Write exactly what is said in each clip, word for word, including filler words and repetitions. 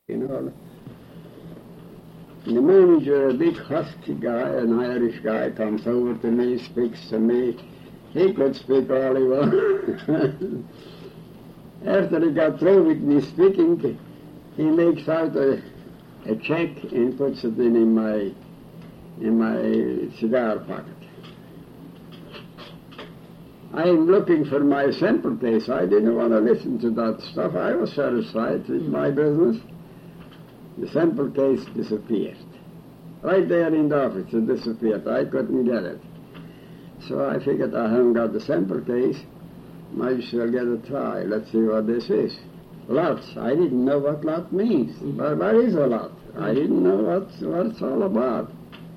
you know. The manager, a big husky guy, an Irish guy, comes over to me, speaks to me. He could speak all he wanted. After he got through with me speaking, he makes out a, a check and puts it in, in my in my cigar pocket. I'm looking for my sample case. I didn't want to listen to that stuff. I was satisfied with my business. The sample case disappeared. Right there in the office, it disappeared. I couldn't get it. So I figured I haven't got the sample case. Might as well get a try. Let's see what this is. Lots. I didn't know what lot means. But what is a lot? I didn't know what, what it's all about.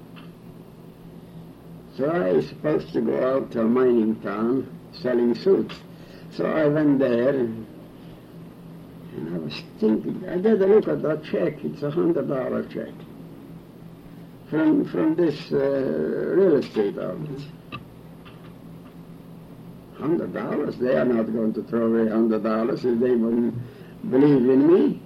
So I was supposed to go out to a mining town selling suits. So I went there and, and I was thinking, I get a look at that check. It's a hundred dollar check from from this uh, real estate office. Hundred dollars? They are not going to throw away hundred dollars if they wouldn't believe in me.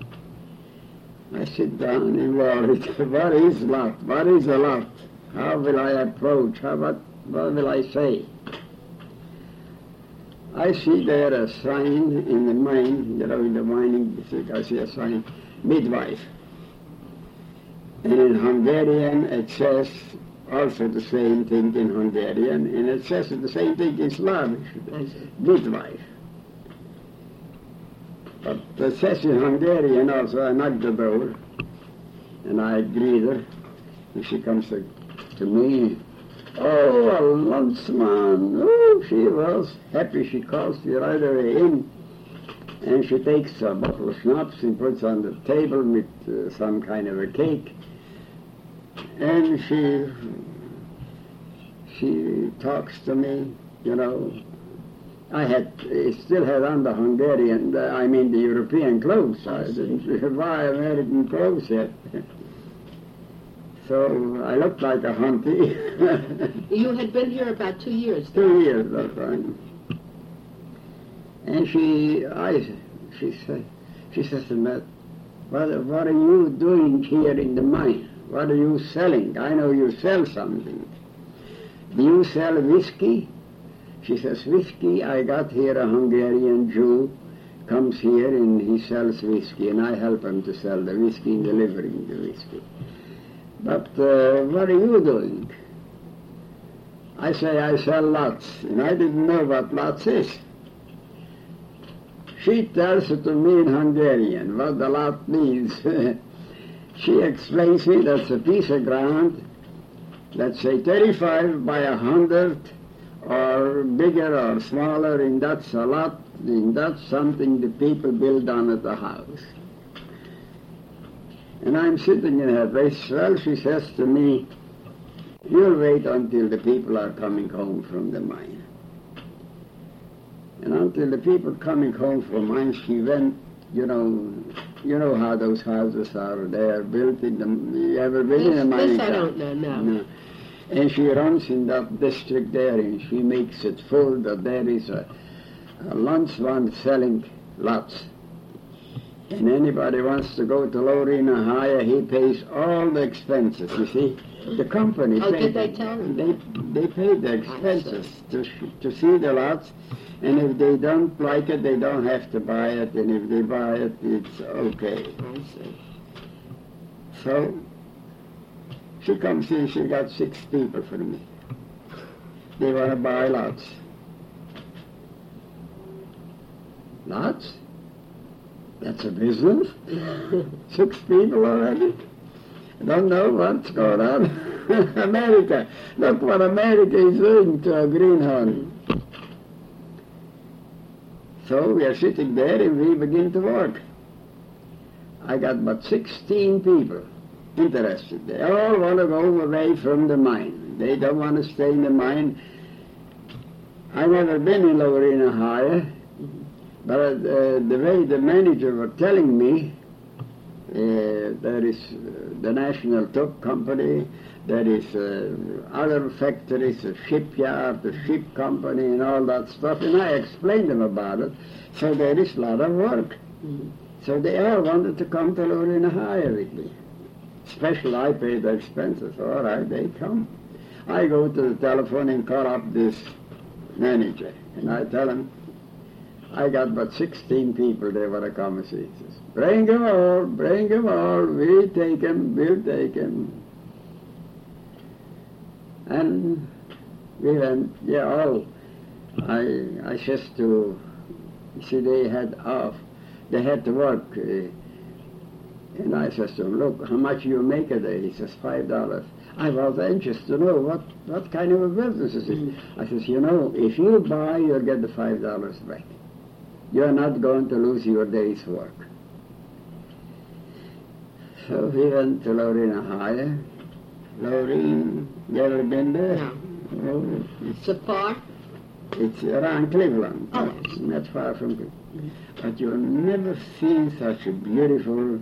I sit down and worry. What is lot? What is a lot? How will I approach? How, what, what will I say? I see there a sign in the mine, you know, in the mining district, I see a sign, midwife. And in Hungarian it says also the same thing in Hungarian, and it says the same thing in Slavic, midwife. But it says in Hungarian also. I knocked the door, and I greet her, and she comes to to me. Oh, a Landsman. Oh, she was happy. She calls me right away in, and she takes a bottle of schnapps and puts on the table with uh, some kind of a cake, and she she talks to me, you know. I had I still had on the Hungarian, uh, I mean the European clothes. I didn't buy American clothes yet. So I looked like a hunty. You had been here about two years. Two years, that's right. And she, I, she said, she says to me, what, what are you doing here in the mine? What are you selling? I know you sell something. Do you sell whiskey? She says, whiskey, I got here a Hungarian Jew, comes here and he sells whiskey, and I help him to sell the whiskey and delivering the whiskey. But uh, what are you doing? I say, I sell lots, and I didn't know what lots is. She tells it to me in Hungarian, what the lot means. She explains me that's a piece of ground, let's say thirty-five by a hundred, or bigger or smaller, and that's a lot, and that's something the people build on at the house. And I'm sitting in her place. Well, she says to me, you'll wait until the people are coming home from the mine. And until the people coming home from mine, she went, you know, you know how those houses are. They are built in the, you ever been this, in a mining This I town? don't know, no. no. And she runs in that district there, and she makes it full that there is a, a Landsman selling lots. And anybody wants to go to Lorena High, he pays all the expenses, you see. The company Oh, paid, did they tell him? They, they pay the expenses to, to see the lots, and if they don't like it, they don't have to buy it, and if they buy it, it's okay. I see. So, she comes in, she got six people for me. They want to buy lots. Lots? That's a business? Six people already? I don't know what's going on. America. Look what America is doing to a greenhorn. So we are sitting there and we begin to work. I got but sixteen people interested. They all want to go away from the mine. They don't want to stay in the mine. I've never been in Lorena High. But uh, the way the manager was telling me, uh, there is uh, the National Tug Company, there is uh, other factories, a shipyard, the ship company, and all that stuff, and I explained them about it. So there is a lot of work. Mm-hmm. So they all wanted to come to Lorena High with me. Special, I paid the expenses. All right, they come. I go to the telephone and call up this manager, and I tell him, I got but sixteen people they want to come and see. He says, bring them all, bring them all, we'll take them, we'll take them. And we went, yeah, all. I, I says to, you see, they had off, they had to work. Uh, and I says to him, look, how much you make a day? He says, five dollars. I was anxious to know what, what kind of a business is it. I says, you know, if you buy, you'll get the five dollars back. You're not going to lose your day's work. So we went to Lorena High. Lorena, you ever been there? No. Oh, So far? it's around Cleveland. Oh. It's not far from Cleveland. But you'll never see such a beautiful...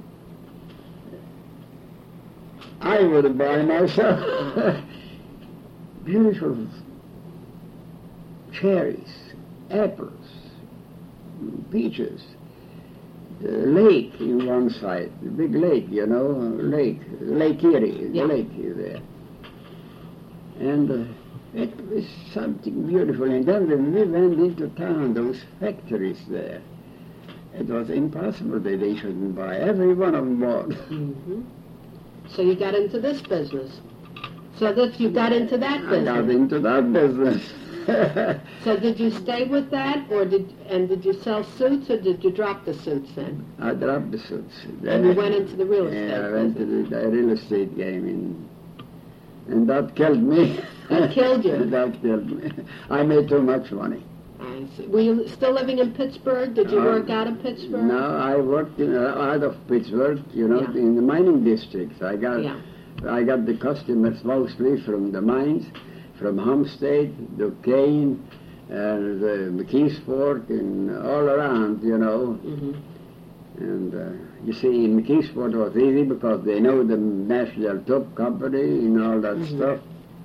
I would buy myself beautiful cherries, apples, peaches, the lake in one side, the big lake, you know, lake, Lake Erie, Yeah. the lake is there. And uh, it was something beautiful. And then when we went into town, those factories there, it was impossible that they shouldn't buy every one of them bought. Mm-hmm. So you got into this business. So that you got into that I got business. into that business. So did you stay with that, or did and did you sell suits, or did you drop the suits then? I dropped the suits. And you went into the real estate Yeah, I went to business. the, the real estate game, in, and that killed me. That killed you. That killed me. I made too much money. I see. Were you still living in Pittsburgh? Did you Uh, work out of Pittsburgh? No, I worked in, uh, out of Pittsburgh, you know, Yeah. in the mining districts. I got Yeah. I got the customers mostly from the mines, from Homestead, Duquesne, and uh, McKeesport, and all around, you know. Mm-hmm. And uh, you see, in McKeesport it was easy because they know the National Tube Company and all that Mhm. stuff.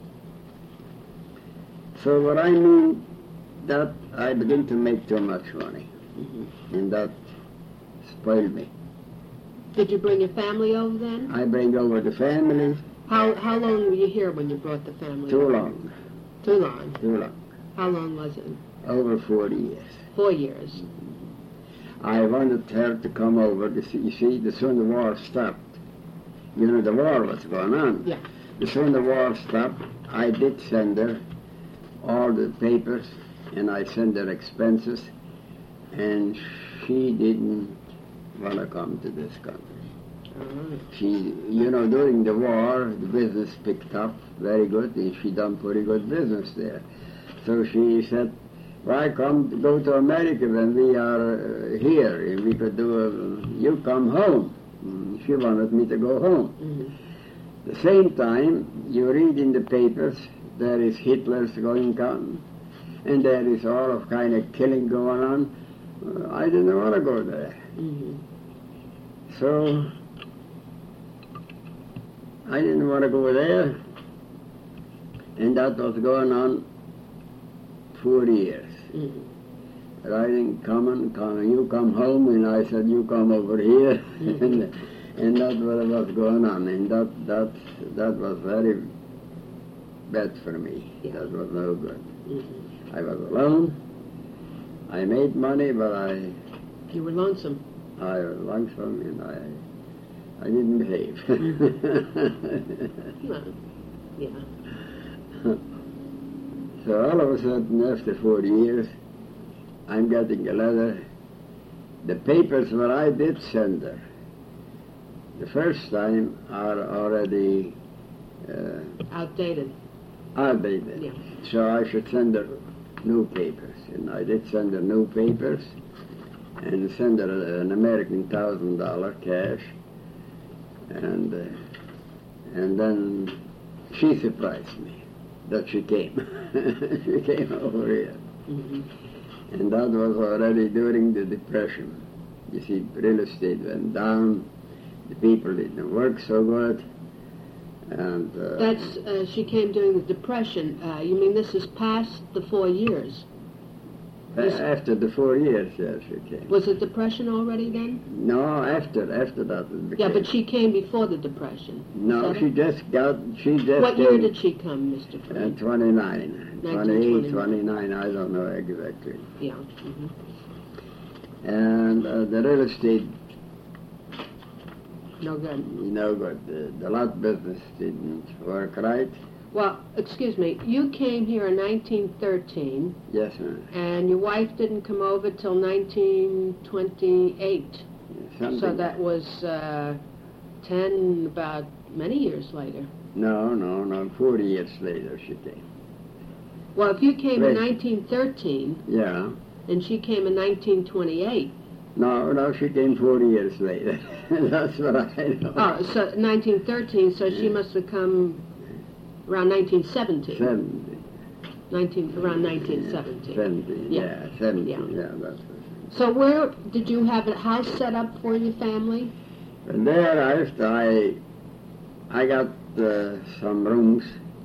So what I mean, that I began to make too much money, Mm-hmm. and that spoiled me. Did you bring your family over then? I bring over the family, How how long were you here when you brought the family too over? long, Too long. too long, How long was it? over forty years. Four years. I wanted her to come over to see, you see, the soon the war stopped. You know, the war was going on. Yeah. The soon the war stopped, I did send her all the papers, and I sent her expenses, and she didn't want to come to this country. She, you know, during the war, the business picked up very good, and she done pretty good business there. So she said, why come to go to America when we are uh, here, and we could do a, you come home. Mm, She wanted me to go home. Mm-hmm. At the same time, you read in the papers, there is Hitler's going on, and there is all of kind of killing going on. Uh, I didn't want to go there. Mm-hmm. So, I didn't want to go there, and that was going on four years. Mm-hmm. Writing, come and come, you come home, and I said, you come over here, Mhm. and, and that's what was going on, and that, that, that was very bad for me. Yeah. That was no good. Mm-hmm. I was alone, I made money, but I, You were lonesome. I was lonesome, and I, I didn't behave. No. Yeah. So all of a sudden, after forty years, I'm getting a letter. The papers what I did send her, the first time are already uh, Outdated. outdated. Yeah. So I should send her new papers. And I did send her new papers and send her an American thousand dollar cash. And, uh, and then she surprised me that she came. She came over here. Mm-hmm. And that was already during the Depression. You see, real estate went down, the people didn't work so good, and... Uh, That's, uh, she came during the Depression. Uh, you mean this is past the four years? A- Was- After the four years, yes, she came. Was it depression already then? No, after, after that. it Yeah, became- but she came before the depression. No, Is that she it? just got, she just What year came, did she come, Mister uh, Freed? twenty-nine. nineteen twenty-eight, twenty-nine. twenty-nine, I don't know exactly. Yeah. hmm And uh, the real estate, No good. no good. The, the lot business didn't work right. Well, excuse me. You came here in nineteen thirteen, Yes, ma'am. and your wife didn't come over till nineteen twenty-eight. Something. So that was uh, ten, about many years later. No, no, no. Forty years later she came. Well, if you came in Right. nineteen thirteen Yeah. and she came in nineteen twenty-eight, No, no, she came forty years later. That's what I know. oh, so nineteen thirteen, so she must have come around nineteen seventeen. Seventy. nineteen, around nineteen seventeen. Seventy, Yeah. yeah, seventy, Yeah. yeah, that's it. So where, did you have a house set up for your family? And there after I, I got uh, some rooms,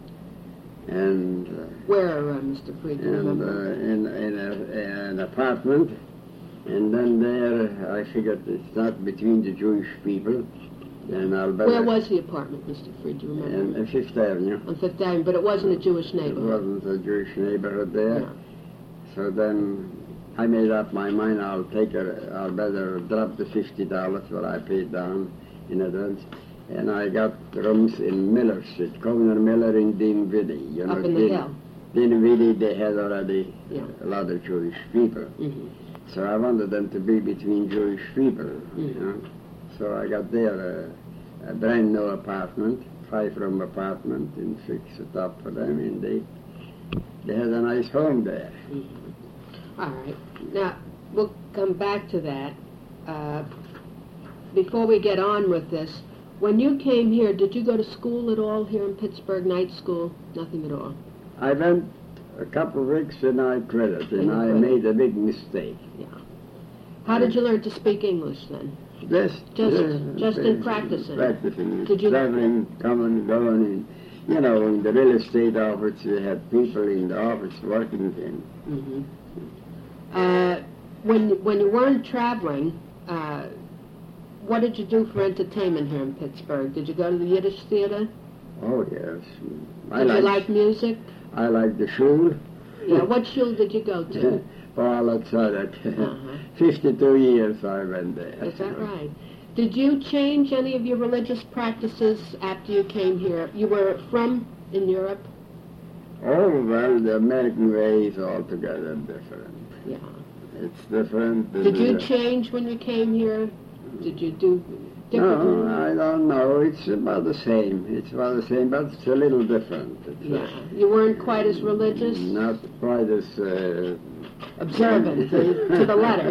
and uh, Where, uh, Mister Freed, do you and uh, remember? in in a, an apartment, and then there I figured it's not between the Jewish people, and I'll better. Where was the apartment, Mister Freed, do you remember? In uh, Fifth Avenue. On Fifth Avenue, but it wasn't a Jewish It neighborhood. wasn't a Jewish neighborhood there. No. So then I made up my mind I'll take a, I'll better drop the fifty dollars what I paid down in advance. And I got rooms in Miller Street, Governor Miller in Dinwiddie. You know, Up in the Din- hill. Dinwiddie, they had already Yeah. a lot of Jewish people. Mhm. So I wanted them to be between Jewish people, you Mhm. know. So I got there a, a brand new apartment, five room apartment, and fixed it up for them, and they they had a nice home there. All right. Now, we'll come back to that. Uh, before we get on with this, when you came here, did you go to school at all here in Pittsburgh, night school? Nothing at all. I went a couple of weeks and I quit it, and And you I quit it. made a big mistake. Yeah. How did you learn to speak English then? Just, Just- uh, just in practicing. Practicing. Did you- Traveling, coming, going, and, you know, in the real estate office, you had people in the office working, and Mm-hmm. Uh, when when you weren't traveling, uh, what did you do for entertainment here in Pittsburgh? Did you go to the Yiddish theater? oh yes. I Did you like, like music? I like the shul. Yeah. What shul did you go to? Paul Atzadik. Uh-huh. Fifty-two years I went there. Is that right? Did you change any of your religious practices after you came here? You were from in Europe? Oh, well, the American way is altogether different. Yeah. It's different. Did you Uh, change when you came here? Did you do differently? No, I don't know. It's about the same. It's about the same, but it's a little different. It's, uh, Yeah. You weren't quite as religious? Not quite as... Uh, Observant to, to the letter.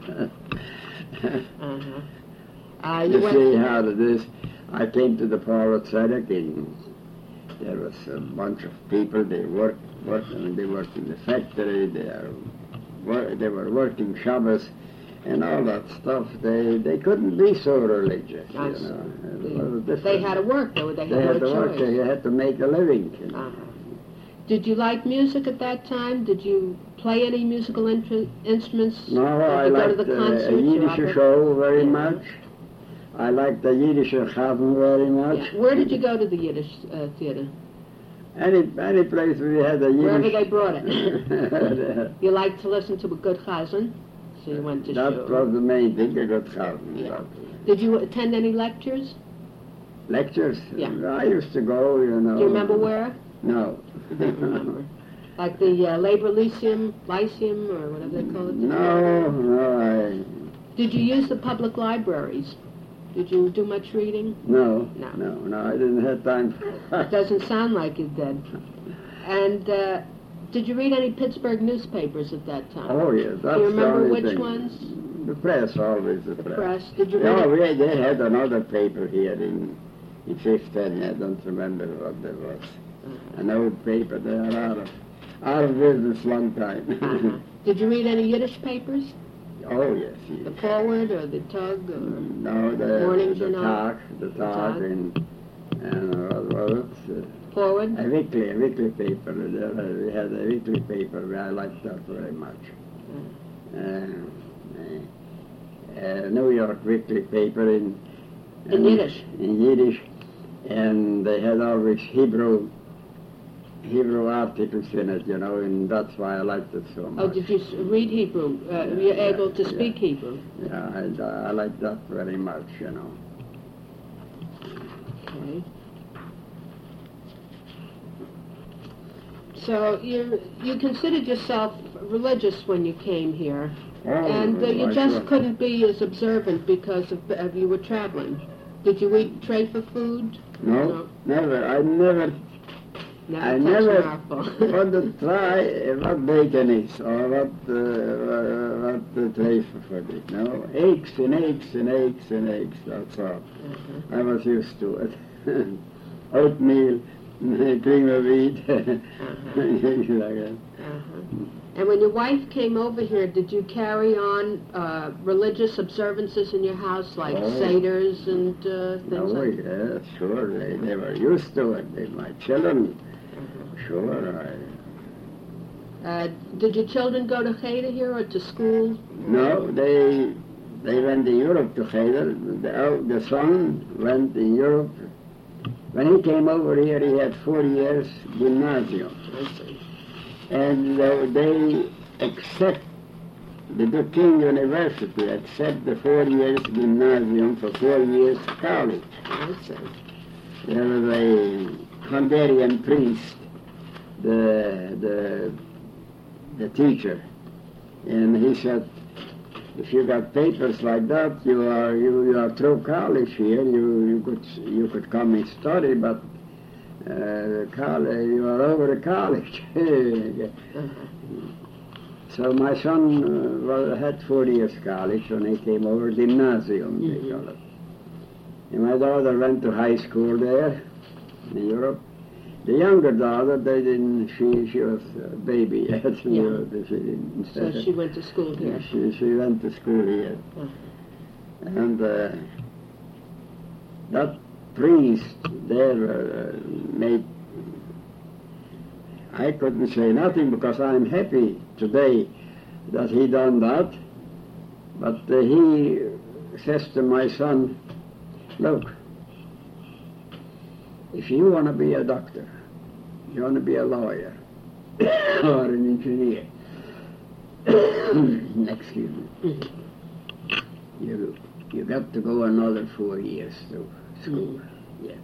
uh-huh. Uh, you you went see how it is. I came to the Paul Tzedek, and there was a bunch of people. They worked, worked and they worked in the factory. They are, wor- they were working Shabbos and all that stuff. They they couldn't be so religious. I You see. know, it They- was different. They had to work, though. They had, They had no to work. choice. They had to make a living. You know. Uh-huh. Did you like music at that time? Did you play any musical intru- instruments? No, Did I you go to liked the uh, concerts? a Yiddish Robert? show very Yeah. much. I liked the Yiddish Chazan very much. Yeah. Where did you go to the Yiddish uh, theater? Any any place we had a Yiddish... Wherever they brought it. You liked to listen to a good chazan, so you went to That shul. was the main thing, a good Chazan. Yeah. Did you attend any lectures? Lectures? Yeah. I used to go, you know. Do you remember where? No. I don't remember. Like the uh, Labor Lyceum, Lyceum, or whatever they call it? No, no, Did you use the public libraries? Did you do much reading? I... No, No. no, no, I didn't have time. It doesn't sound like you did. And uh, did you read any Pittsburgh newspapers at that time? Oh, yes, that's Do you remember the only which thing. ones? The press, always the, The press. press. Did you read Yeah, it? we, they had another paper here in, in Fifth Avenue. I don't remember what that was. Uh-huh. An old paper. They are out of, out of business long time. Uh-huh. Did you read any Yiddish papers? Oh, yes, The yes. Forward or the Tug or No, the, Morning the Journal? talk, the talk, Talk. and, and uh, what was it? Forward? A weekly, a weekly paper. There, uh, we had a weekly paper. I liked that very much. uh, uh, New York Weekly paper in, In Yiddish. in Yiddish, and they had always Hebrew Hebrew articles in it, you know, and that's why I liked it so much. Oh, did you s- read Hebrew? Uh, were you Yeah, able to yeah. speak Hebrew? Yeah, I, I like that very much, you know. Okay. So you you considered yourself religious when you came here, Oh, and uh, you why, just sure. couldn't be as observant because of, of you were traveling. Did you eat tray for food? No, never. I never No, I that's never powerful. want to try what bacon is or what uh, what the tray for food is. No, eggs and eggs and eggs and eggs. That's all. Uh-huh. I was used to it. Oatmeal, cream of wheat, Uh-huh. things like that. Uh-huh. And when your wife came over here, did you carry on uh, religious observances in your house, like Oh. seders and uh, things No, like yeah, sure. They, they were used to it. They, my children, Uh-huh. sure. I, Uh, did your children go to Cheder here or to school? No, they they went to Europe to Cheder. The, el- the son went in Europe. When he came over here, he had four years gymnasium. I see. And uh, they accept, the Duquesne University accept the four years gymnasium for four years college. I see. There was a Hungarian priest, the, the, the teacher, and he said, if you got papers like that, you are you, you are through college here. You you could you could come and study, but uh, college you are over the college. Uh-huh. So my son uh, well, had four years college when he came over, gymnasium they Mhm. call it. And my daughter went to high school there in Europe. The younger daughter, they didn't. She she was a baby yet. She Yeah. was- she didn't. So she went to school here. She, she went to school here. Uh-huh. And uh, that priest there uh, made, I couldn't say nothing because I'm happy today that he done that. But uh, he says to my son, look, if you want to be a doctor, you want to be a lawyer or an engineer, excuse me, Mhm. you you got to go another four years to school yet.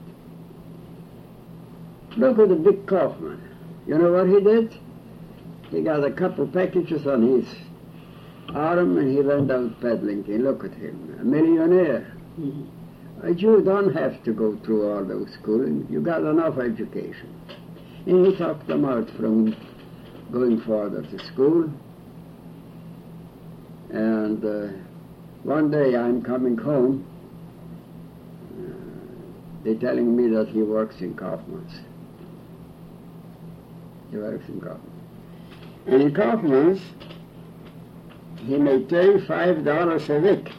Look at the big Kaufman. You know what he did? He got a couple packages on his arm and he went out peddling. And look at him, a millionaire. Mhm. Uh, You don't have to go through all those schooling. You got enough education. And he talked them out from going further to school. And uh, one day I'm coming home. Uh, they're telling me that he works in Kaufman's. He works in Kaufman's. And in Kaufman's, he made thirty-five dollars a week.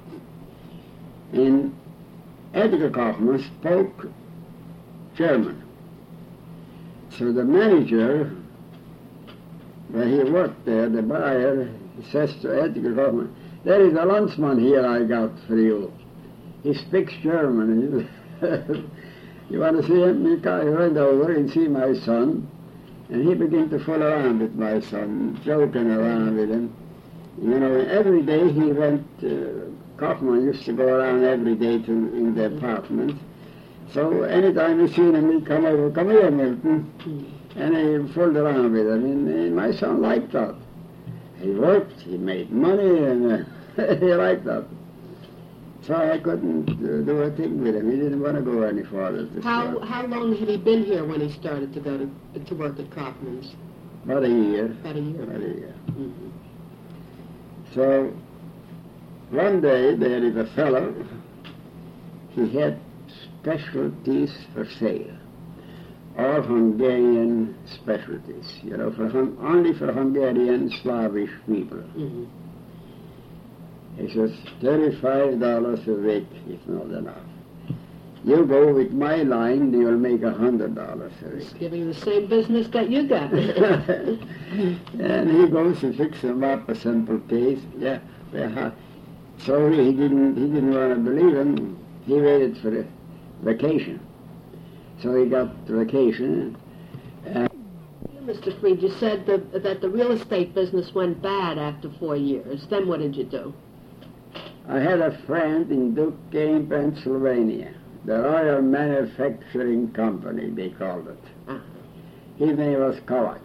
In Edgar Kaufman spoke German. So the manager, when he worked there, the buyer, he says to Edgar Kaufman, there is a lunchman here I got for you. He speaks German. You want to see him? He ca- he went over and see my son, and he began to fool around with my son, joking around with him. You know, every day he went, uh, Kaufman used to go around every day to in the apartment. So anytime he seen him, he'd come over, come here, Milton. And he fooled around with him. And, and my son liked that. He worked, he made money, and uh, he liked that. So I couldn't uh, do a thing with him. He didn't want to go any further. To How school. how long had he been here when he started to go to to work at Kaufman's? About a year. About a year. About a year. Mhm. So one day there is a fellow, he had specialties for sale, all Hungarian specialties, you know, for Hun- only for Hungarian Slavish people. Mhm. He says thirty-five dollars a week is not enough. You go with my line, you'll make a hundred dollars a week. He's giving you the same business that you got. And he goes to fix him up a simple case. Yeah, yeah. So he didn't he didn't want to believe him. He waited for a vacation. So he got the vacation. And Mister Freed, you said the, that the real estate business went bad after four years. Then what did you do? I had a friend in Duquesne, Pennsylvania. The Royal Manufacturing Company, they called it. Uh-huh. His name was Kovach.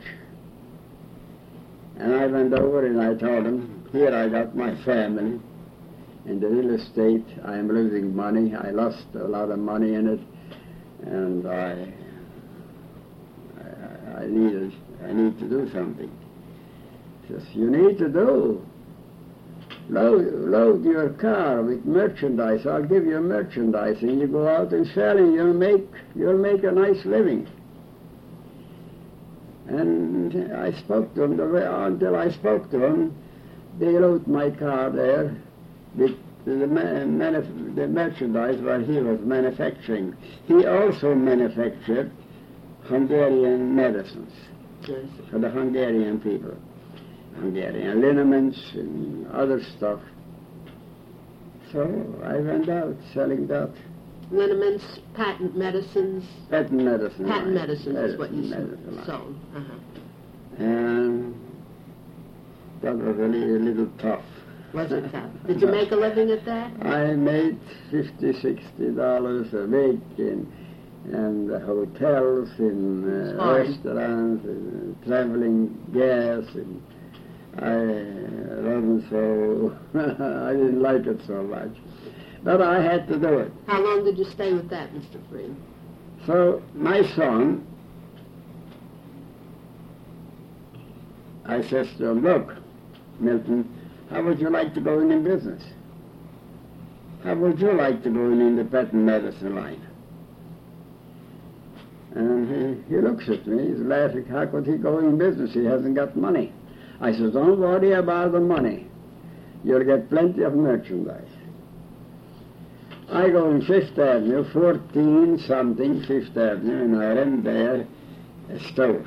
And I went over and I told him, here I got my family. In the real estate, I am losing money. I lost a lot of money in it. And I, I, I needed, I need to do something. He says, you need to do. Load, load your car with merchandise. I'll give you merchandise, and you go out and sell, and you'll make you'll make a nice living. And I spoke to him. The way, until I spoke to him, they load my car there with the, man, manuf- the merchandise while he was manufacturing. He also manufactured Hungarian medicines Yes. for the Hungarian people. Hungarian liniments and other stuff. So I went out selling that. Liniments, patent medicines. Patent medicine. Patent line. medicine is what you medicine line. sold. Uh-huh. And that was a little, a little tough. Was it tough? Did you make a living at that? I made fifty, sixty dollars a week in and the hotels, in uh, Fine. restaurants, and uh, traveling gas, and I wasn't so, I didn't like it so much. But I had to do it. How long did you stay with that, Mister Freed? So my son, I says to him, look, Milton, how would you like to go in, in business? How would you like to go in, in the patent medicine line? And he, he looks at me, he's laughing, how could he go in business? He hasn't got money. I says, don't worry about the money. You'll get plenty of merchandise. I go in Fifth Avenue, fourteen something Fifth Avenue, and I rent there a store.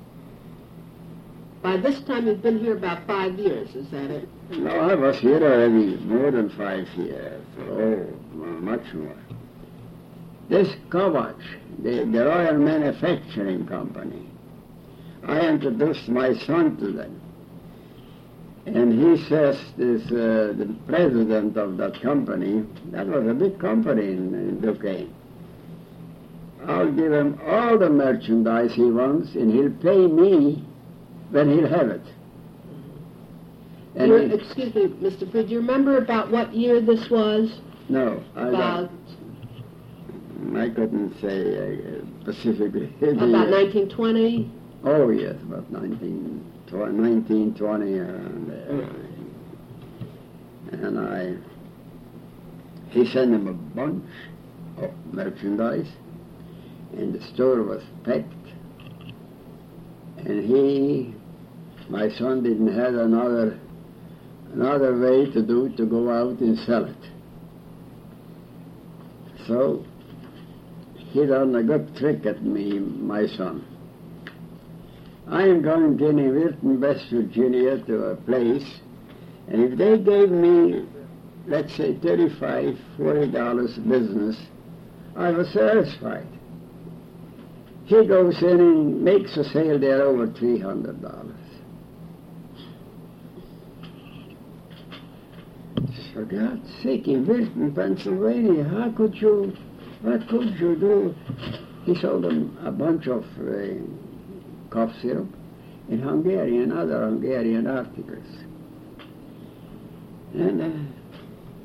By this time, you've been here about five years, is that it? No, I was here already more than five years. Oh, much more. This Kovach, the, the Royal Manufacturing Company, I introduced my son to them. And he says, this, uh, the president of that company, that was a big company in, in Duquesne, I'll give him all the merchandise he wants, and he'll pay me when he'll have it. And You- he- excuse me, Mister Freed, do you remember about what year this was? no, I About, don't. I couldn't say uh, specifically. about nineteen twenty? Oh, yes, about nineteen twenty, nineteen twenty around there. And I, he sent him a bunch of merchandise, and the store was packed. And he, my son, didn't have another, another way to do to go out and sell it. So he done a good trick at me, my son. I am going to Wilton, West Virginia, to a place, and if they gave me, let's say, thirty-five, forty dollars business, I was satisfied. He goes in and makes a sale there over three hundred dollars. For God's sake, in Wilton, Pennsylvania, how could you, what could you do? He sold them a bunch of uh, cough syrup in Hungarian, other Hungarian articles. And uh,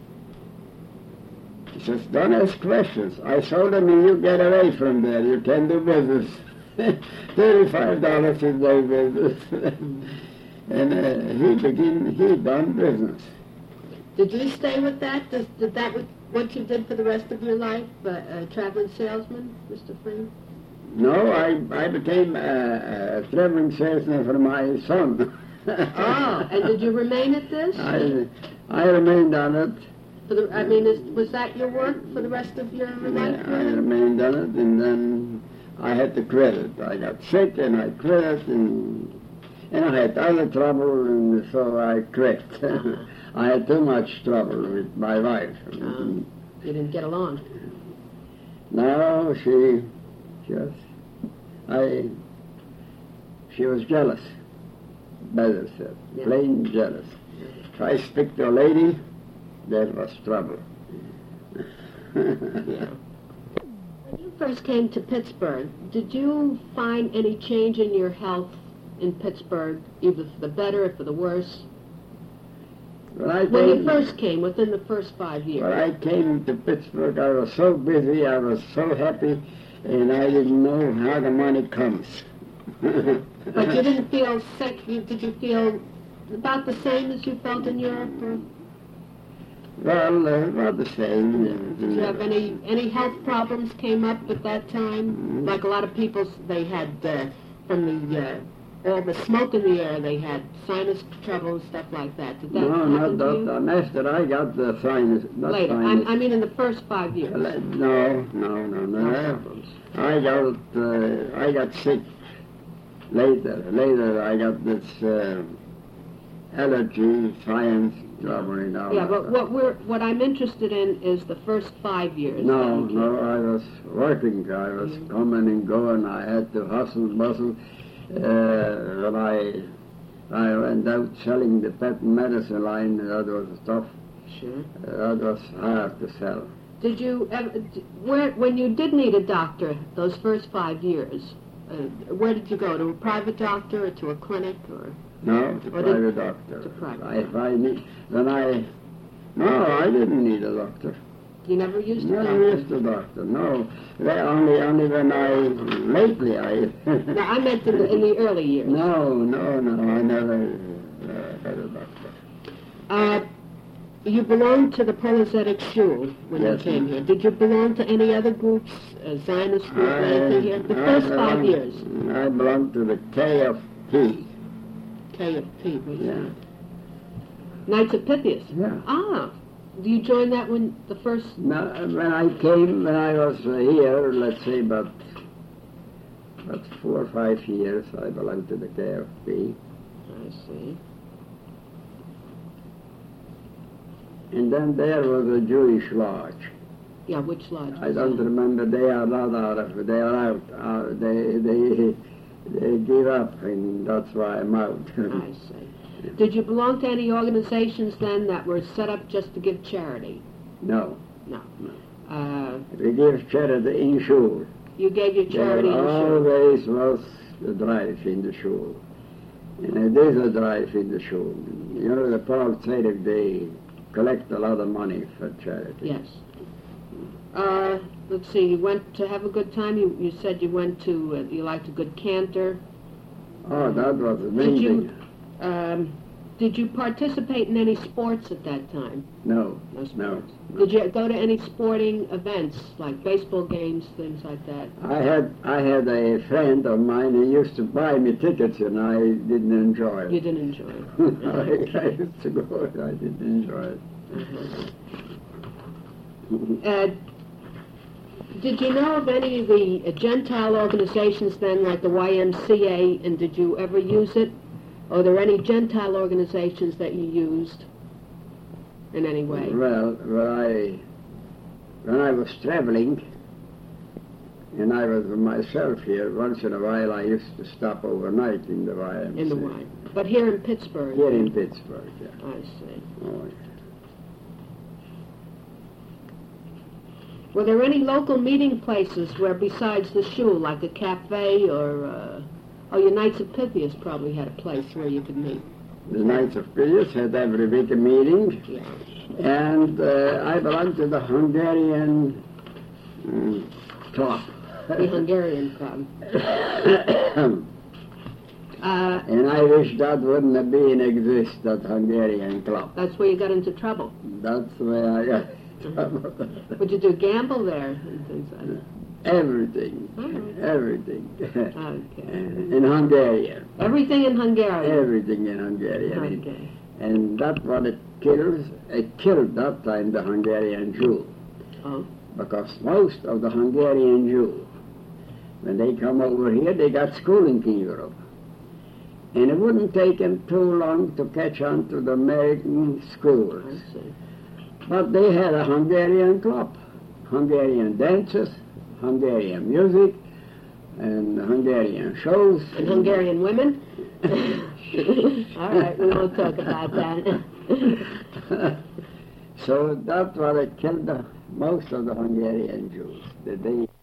he says, don't ask questions. I sold them and you get away from there. You can do business. thirty-five dollars is no business. And uh, he begin, he done business. Did you stay with that? Does, did that was what you did for the rest of your life, uh, a traveling salesman, Mister Freed? No, I, I became a, a traveling salesman for my son. Oh, and did you remain at this? I, I remained on it For the, I mean, is, was that your work for the rest of your life? Yeah, I remained on it, and then I had to quit it. I got sick, and I quit it, and, and I had other trouble, and so I quit. Uh-huh. I had too much trouble with my wife. Um, you didn't get along. No, she just, I, she was jealous, better said, Yeah. plain jealous. If I speak to a lady, there was trouble. Yeah. When you first came to Pittsburgh, did you find any change in your health in Pittsburgh, either for the better or for the worse? When I When you came, first came, within the first five years. when I came to Pittsburgh, I was so busy, I was so happy, and I didn't know how the money comes. But you didn't feel sick? You- Did you feel about the same as you felt in Europe? Or Well, uh, about the same. did you have any, any health problems came up at that time? Like a lot of people, they had, uh, from the, uh, all the smoke in the air, they had sinus trouble and stuff like that. Did that No, happen not to that. you? And after I got the sinus, not Later. sinus. I'm, I mean in the first five years. Uh, No, no, no, no. I got, uh, I got sick later. Later, I got this uh, allergy, sinus trouble, and all Yeah, that but stuff. what we're, what I'm interested in is the first five years. No, that you no, I was working. I was Mm. coming and going. I had to hustle, bustle. Uh, when I I went out selling the patent medicine line, that was tough. Sure. Uh, that was hard to sell. Did you ever, d- where, when you did need a doctor, those first five years, uh, where did you go? To a private doctor or to a clinic or? No, to Or did- private doctor. to private. I, if I need, when I, no, I didn't need a doctor. You never used a Never doctor? used a doctor. No, Well, only only when I lately I. No, I meant in the, in the early years. No, no, no, I never uh, had a doctor. Uh, you belonged to the Polizetic Shul when Yes, you came ma'am. here. Did you belong to any other groups, uh, Zionist group or anything here? The I first five belong- years. I belong to the K F P. K F P, was Yeah. that? Knights of Pythias. Yeah. Ah, do you join that when the first? Now, when I came, when I was uh, here, let's say about, about four or five years, I belonged to the K F P. I see. And then there was a Jewish lodge. Yeah, which lodge? I was don't that? remember. They are not out of. They are out. Uh, they they they give up, and that's why I'm out. I see. Did you belong to any organizations then that were set up just to give charity? No, No. Uh, we give charity in shul. you gave your charity There insurance. always was a drive in the shul, and it is a drive in the shul. You know, the Paul said if they collect a lot of money for charity. Yes. Uh, let's see, you went to have a good time. You, you said you went to, uh, you liked a good cantor. Oh, that was Did amazing. you, um, did you participate in any sports at that time? No, No no. sports. no. Did you go to any sporting events, like baseball games, things like that? I had I had a friend of mine who used to buy me tickets, and I didn't enjoy it. You didn't enjoy it. I, I used to go, and I didn't enjoy it. Uh-huh. Uh, did you know of any of the uh, Gentile organizations then, like the Y M C A, and did you ever use it? Are there any Gentile organizations that you used in any way? Well, when I when I was traveling, and I was myself here, once in a while I used to stop overnight in the Y M C A. In the Y. But here in Pittsburgh? Here in Pittsburgh, yeah. I see. Oh, yeah. Were there any local meeting places where, besides the shul, like a cafe or, uh, oh, your Knights of Pythias probably had a place where you could meet? The Knights of Pythias had every week a meeting, Yeah. and uh, I belonged to the Hungarian mm, club. The Hungarian club. Uh, And I wish that wouldn't have been exist, that Hungarian club. that's where you got into trouble. That's where I got Would you do gamble there and things like that? everything, Mhm. everything. Okay. In Hungarian, Everything in Hungarian. everything in Hungarian. Okay. And that's what it kills, it killed that time the Hungarian Jew. Oh. Because most of the Hungarian Jews, when they come over here, they got schooling in Europe. And it wouldn't take them too long to catch on to the American schools. I see. But they had a Hungarian club, Hungarian dances, Hungarian music, and Hungarian shows. And Hungarian women? All right, we won't talk about that. So that's what it killed the, most of the Hungarian Jews. That they